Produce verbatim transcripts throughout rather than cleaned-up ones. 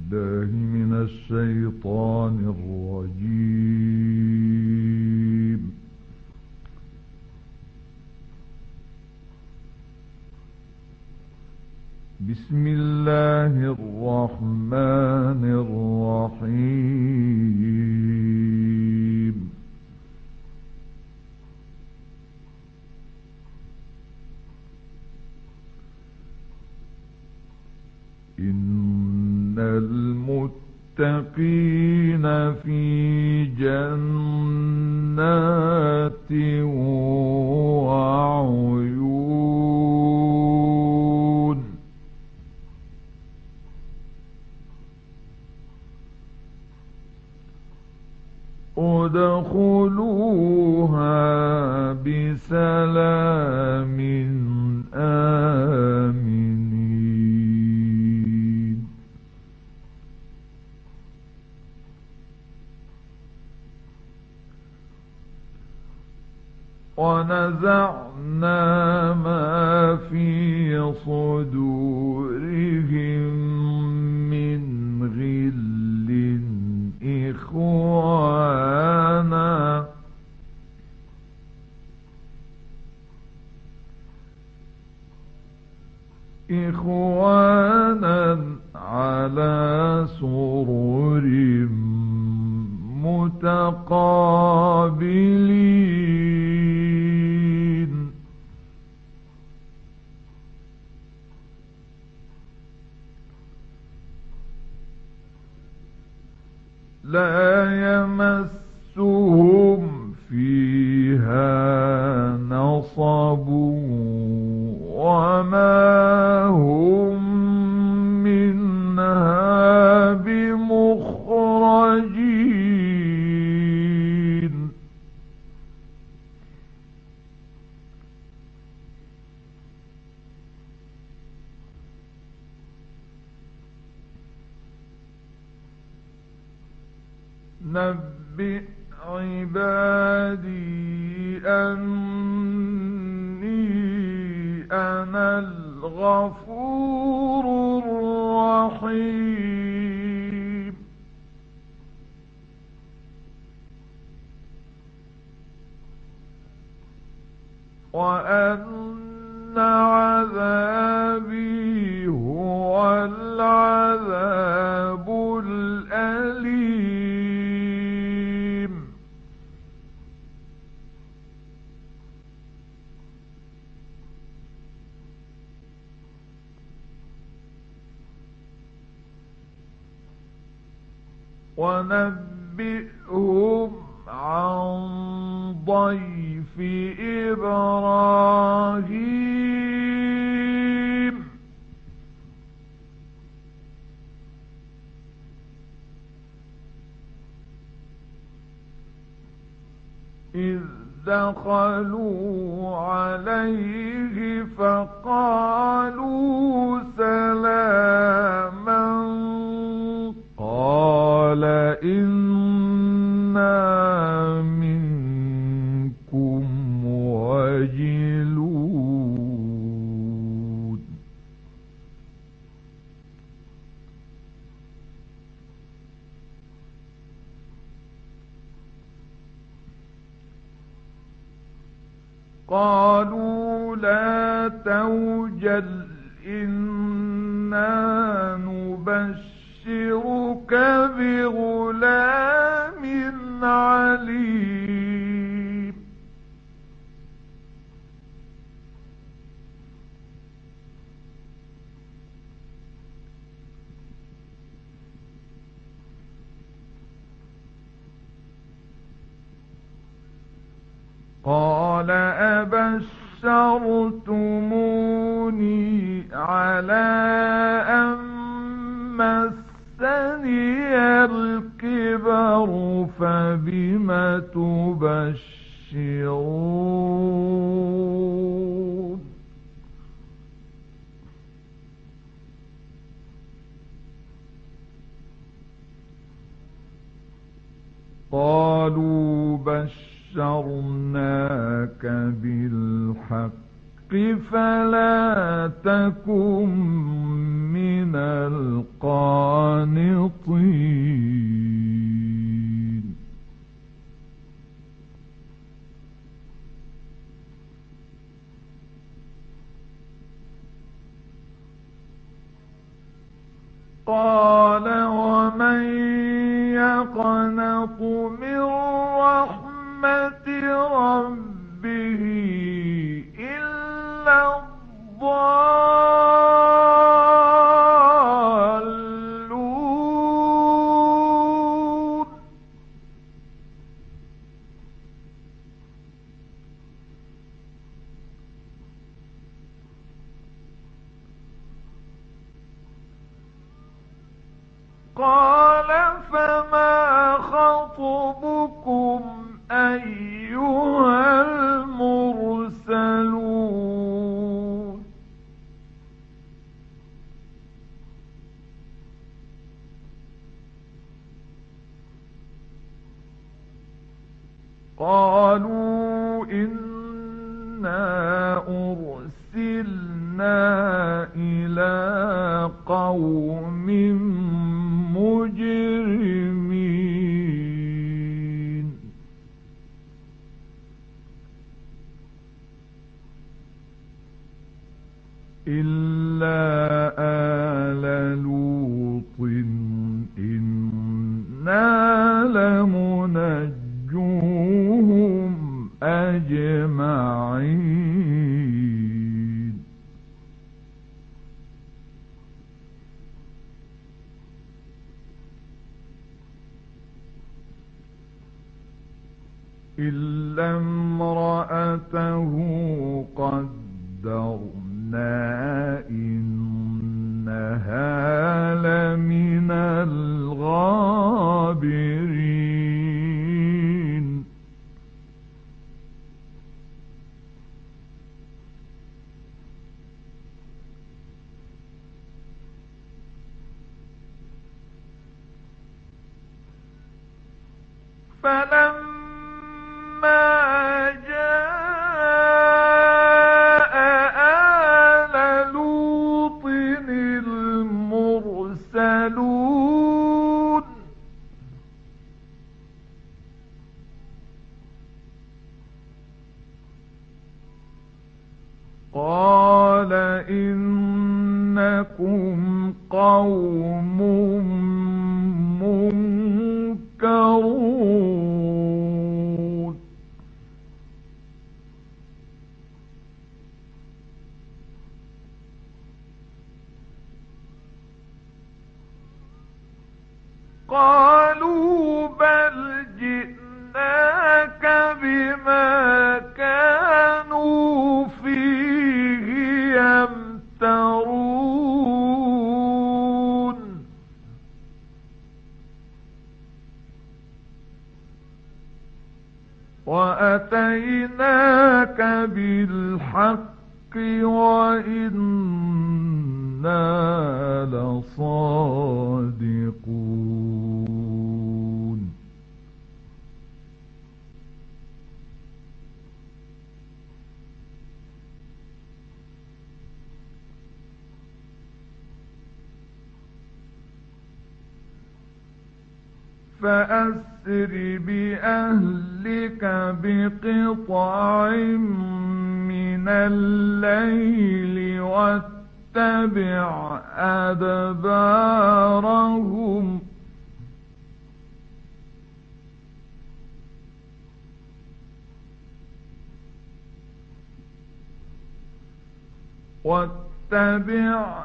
بالله من الشيطان الرجيم. بسم الله الرحمن الرحيم. إن المتقين في جنات وعيون ادخلوها بسلام آمنين. ونزعنا ما في صدورهم من غل إخوانا إخوانا على سرر متقابلين. لا يمسهم فيها نصب وما هم منها بمخرجين. نبئ عبادي أني أنا الغفور الرحيم. وأن عذابي هو العذاب الأليم. ونبئهم عن ضيف إبراهيم. إذ دخلوا عليه فقالوا سلاما قال إنا منكم وجلون. قالوا لا توجل إنا نبشرك بغلام عليم. قال أبشرتموني على أن مسني الكبر فبم تبشرون. قالوا بشرناك بالحق فلا تكن من من القانطين. قال ومن يقنط من رحمة ربه إلا الضالون. قال فما خطبكم أيها المرسلون. قالوا إنا أرسلنا إلى قوم مجرمين. إلا آل لوط إنا لمنجوهم أجمعين. إلا امرأته قدرنا إنها لمن الغابرين. فلما جاء آل لوط المرسلون قال إنكم قوم منكرون. قالوا بل جئناك بما كانوا فيه يمترون. وأتيناك بالحق وإنا لصادقون. فأسر بأهلك بقطع من الليل واتبع أدبارهم واتبع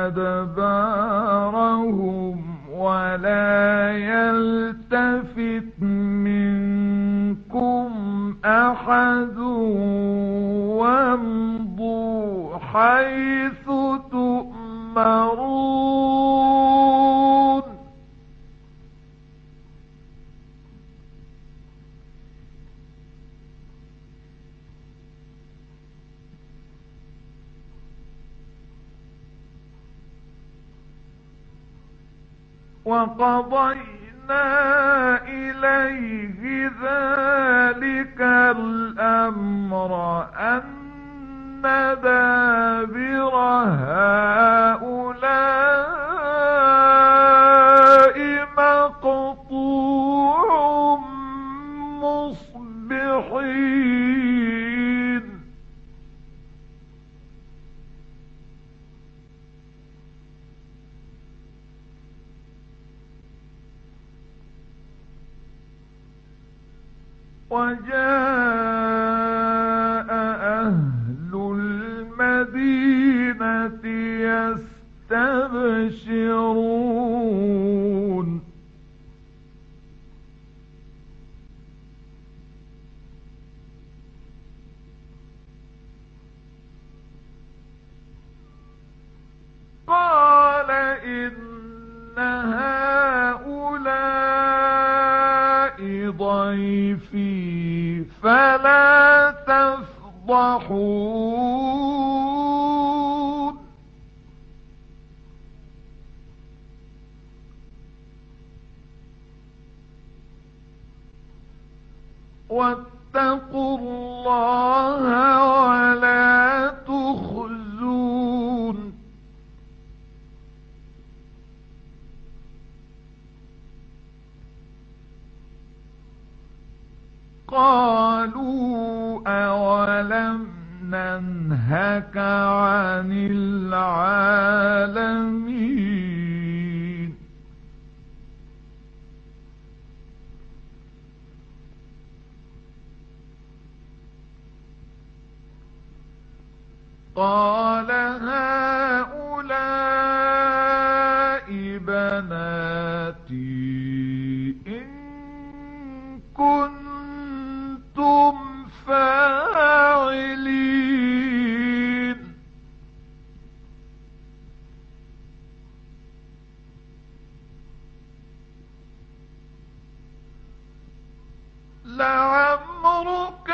أدبارهم ولا يلتفت منكم أحد وامضوا حيث تؤمرون. وقضينا إليه ذلك الأمر أن دابر هؤلاء وجاء أهل المدينة يستبشرون قال إن هؤلاء ضيفي فلا تفضحون واتقوا الله ولا تخزون قالوا أولم ننهك عن العالمين قال هؤلاء بناتي إن كنتم فاعلين لعمرك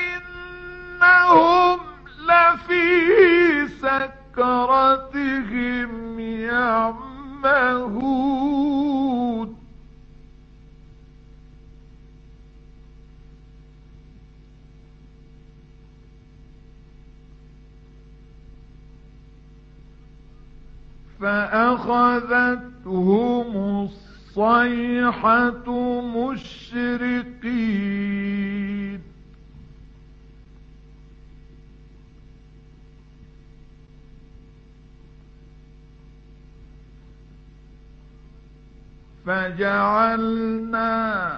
إنهم لفي سكرتهم يعمهون فأخذتهم الصيحة مشرقين فجعلنا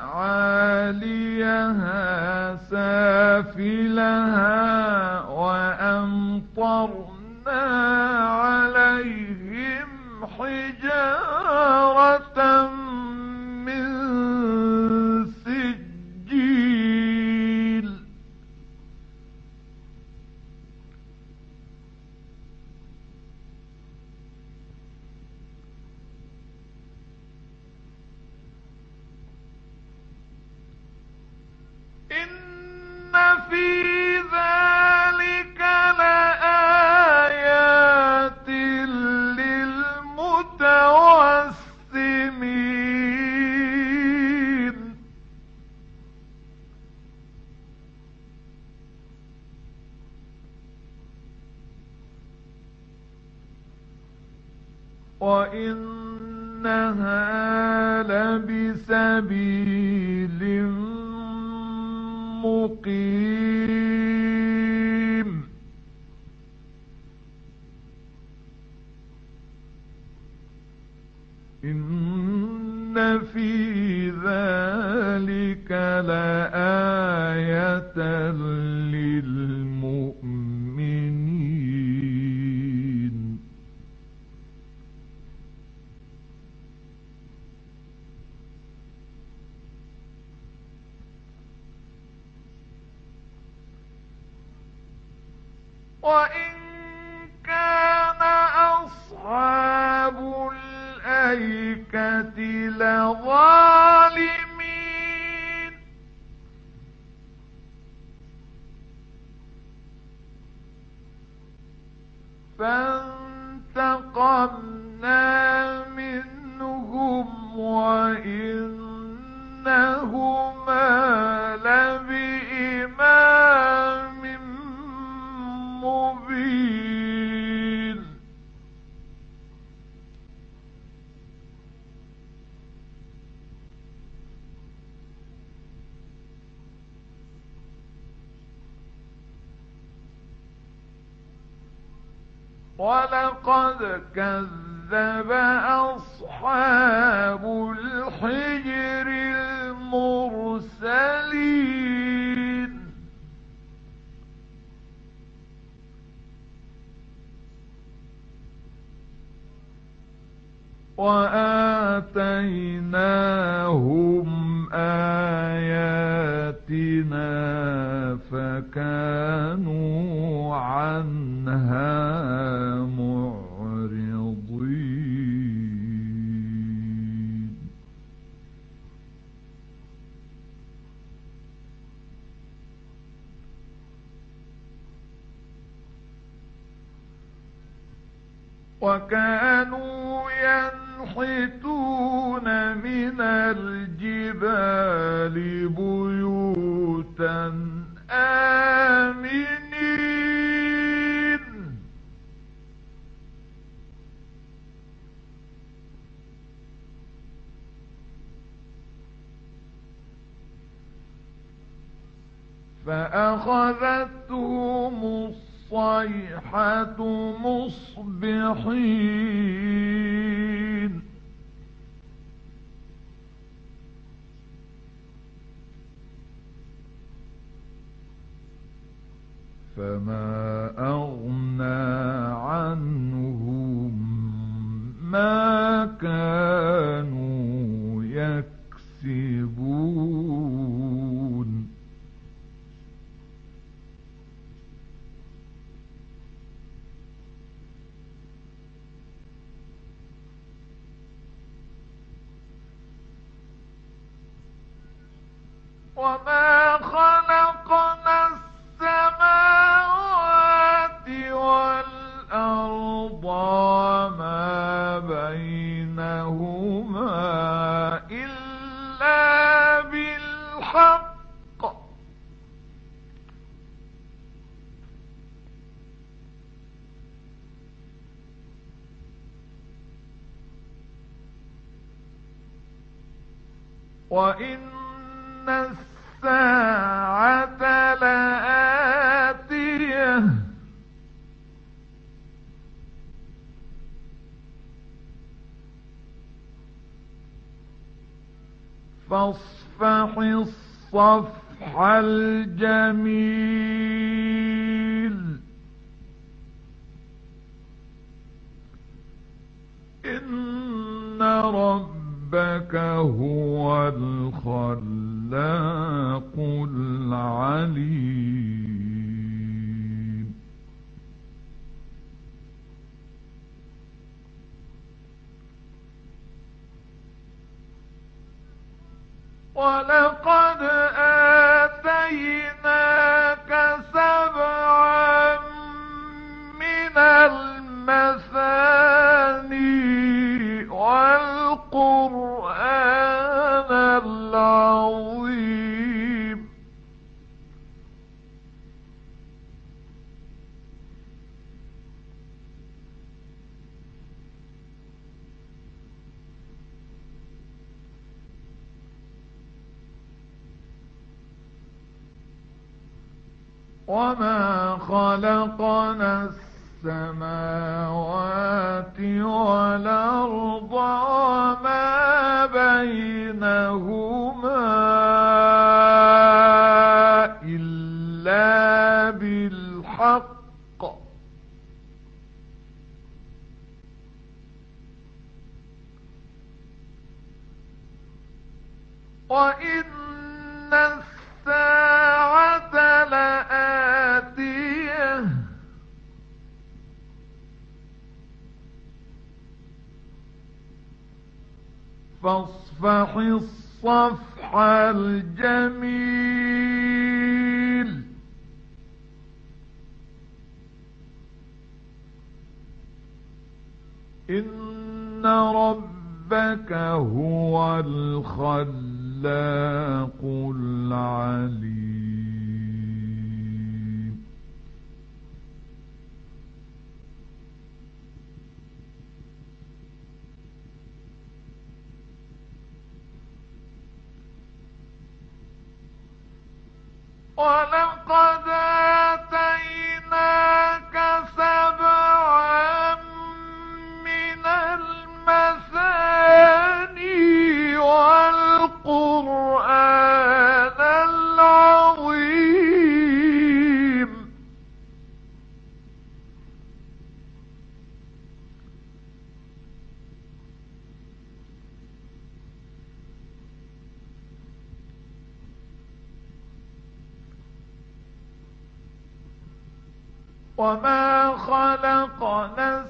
عاليها سافلها وأمطرنا عليهم حجارة من سجيل إن في ذلك لآيات للمتوسمين وإنها لبسبيل مقيم إن في ذلك لآية للمؤمنين وإن كان أصحاب الأيكة لظالمين فانتقمنا منهم وإنهما لبإمام مبين ولقد كذب أصحاب الحجر المرسلين وآتيناهم آياتنا فكانوا عنها معرضين. وكانوا ينحتون من الجبال بيوتا آمنين فأخذتهم الصيحة مصبحين فما أغنى عنهم ما كانوا يكسبون. وما خلقنا السماوات والأرض وما بينهما إلا بالحق وإن الساعة لآتية فاصفح الصفح الجميل إن ربك هو الخلاق العليم. ولقد آتيناك سبعا من المثاني والقرآن العظيم وما خلقنا السماوات والأرض وما بينهما إلا بالحق وإن الساعة لآتية فاصفح الصفح الجميل إن ربك هو الخلاق العليم. ولقد آتيناك سبعا من المثاني والقرآن العظيم وما خلقنا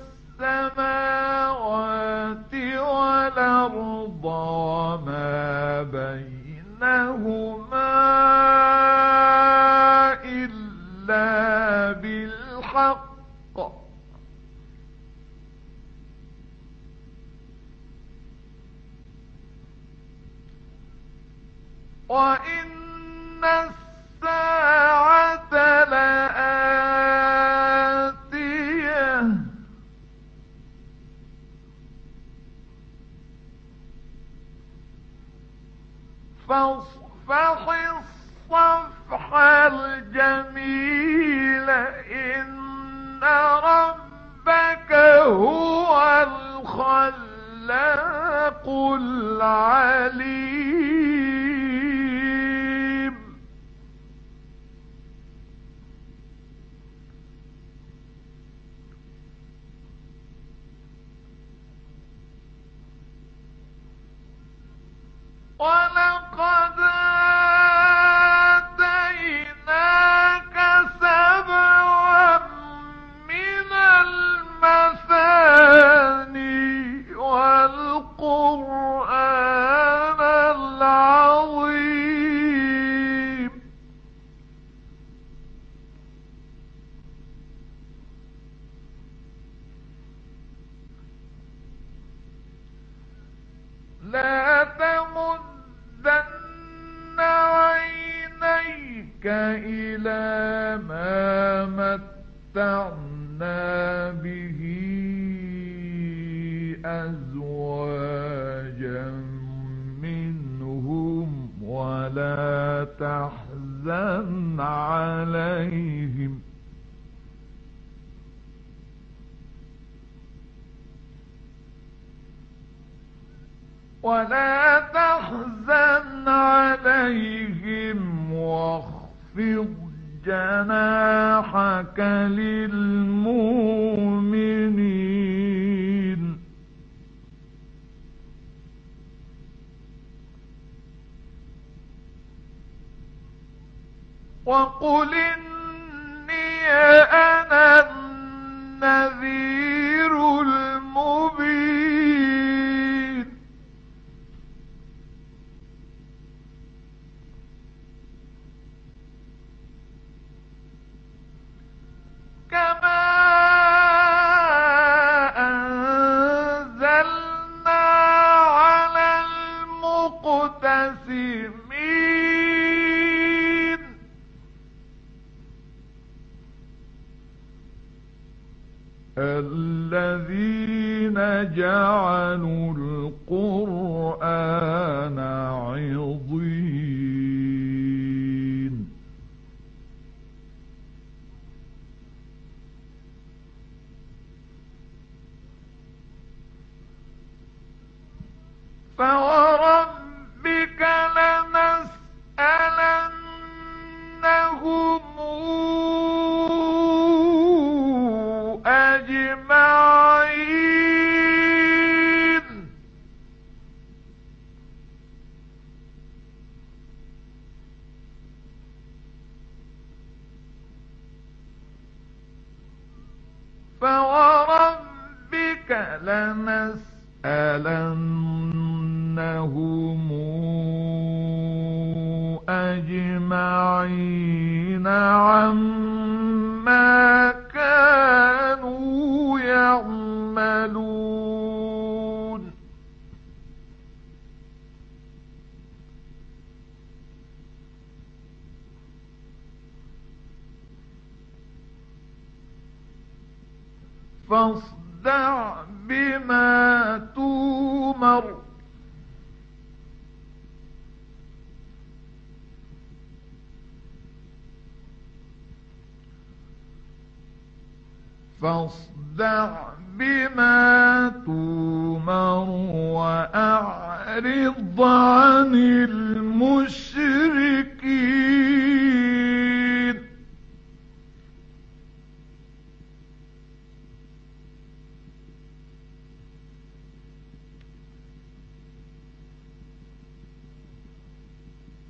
السماوات والأرض وما بينهما إلا بالحق وإن الساعة لآتية فاصفح الصفح الجميل إن ربك هو الخلاق العليم ولقد آتيناك سبعا من المثاني والقرآن العظيم لا تمدن عينيك إلى ما متعنا به أزواجا منهم ولا تحزن عليهم ولا تحزن عليهم واخفض جناحك للمؤمنين وقل إني أنا النذير المبين كما أنزلنا على المقتسمين الذين جعلوا القرآن عضين فوربك لنسألنهم أجمعين فوربك لنسألنهم أجمعين عما كانوا يعملون فاصدع بما تؤمر فاصدع بما تؤمر وأعرض عن المشركين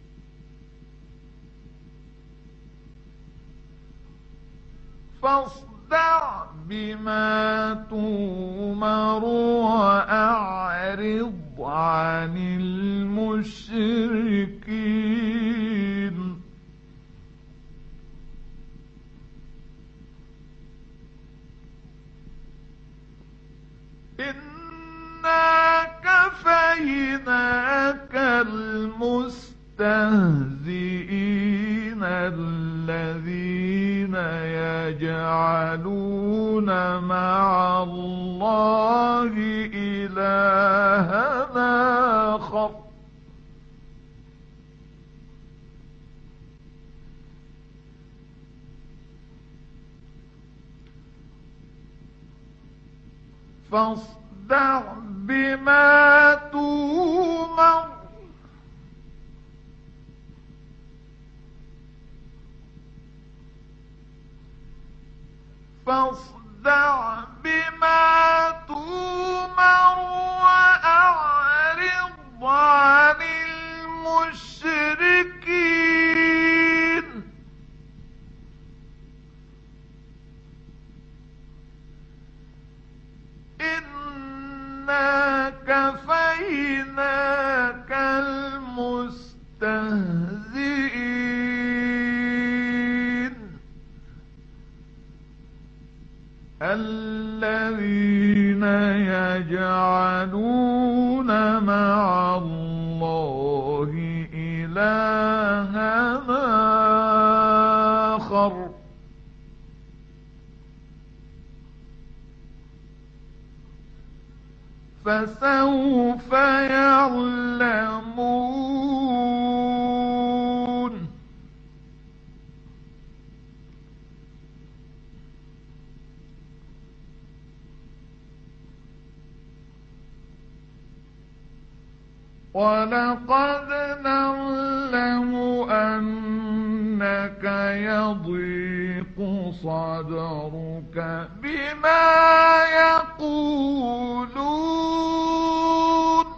فاصدع فاصدع بما تؤمر وأعرض عن المشركين إنا كفيناك المستهزئين الذين يجعلون مع الله إلها آخر فاصدع بما تؤمر فاصدع بما تؤمر وأعرض عن المشركين إنا كفيناك المستهزئين الذين يجعلون مع الله إلها آخر فسوف يعلمون ولقد نعلم أنك يضيق صدرك بما يقولون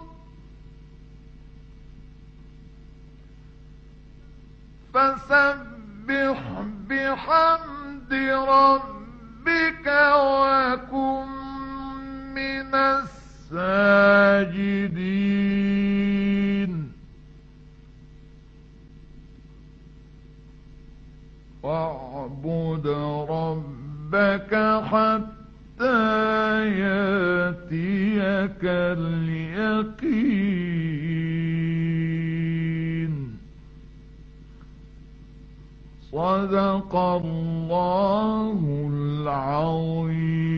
فسبح بحمد ربك وكن من الساجدين واعبد ربك حتى يأتيك اليقين صدق الله العظيم.